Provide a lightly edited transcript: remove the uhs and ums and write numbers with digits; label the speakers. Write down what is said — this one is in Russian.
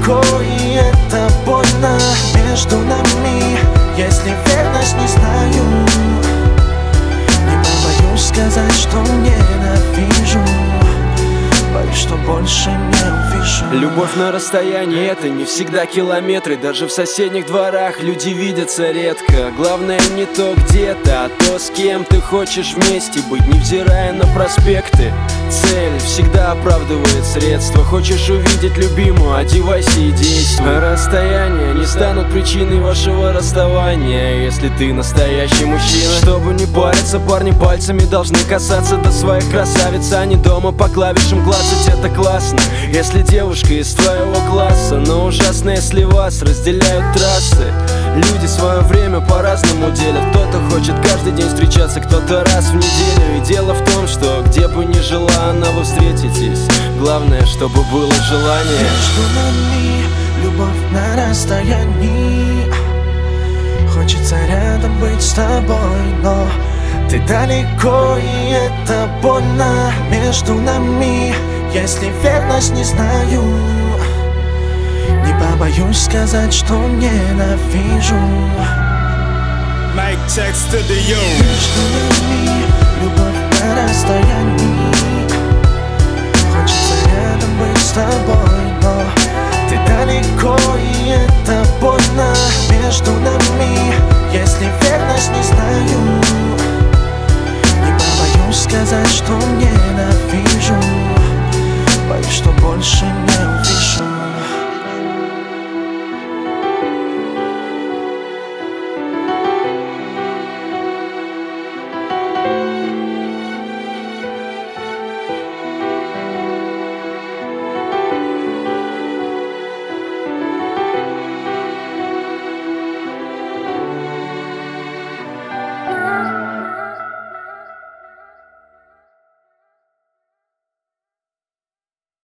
Speaker 1: далеко, и это больно. Между нами, если верность не знаю, не побоюсь сказать, что ненавижу. Боюсь, что больше не увижу.
Speaker 2: Любовь на расстоянии — это не всегда километры. Даже в соседних дворах люди видятся редко. Главное не то где-то, а то, с кем ты хочешь вместе быть, невзирая на проспекты. Цель всегда оправдывает средства. Хочешь увидеть любимую — одевайся и действуй. Расстояния не станут причиной вашего расставания, если ты настоящий мужчина. Чтобы не париться, парни пальцами должны касаться до своих красавиц, а не дома по клавишам клацать. Это классно, если девушка из твоего класса, но ужасно, если вас разделяют трассы. Люди свое время по-разному делят. Кто-то хочет каждый день встречаться, кто-то раз в неделю. И дело в том, что где бы ни жила она, вы встретитесь. Главное, чтобы было желание.
Speaker 1: Между нами любовь на расстоянии. Хочется рядом быть с тобой, но ты далеко, и это больно. Между нами, если верность не знаю, не побоюсь сказать, что ненавижу. Между нами любовь на расстоянии. Хочется рядом быть с тобой, но ты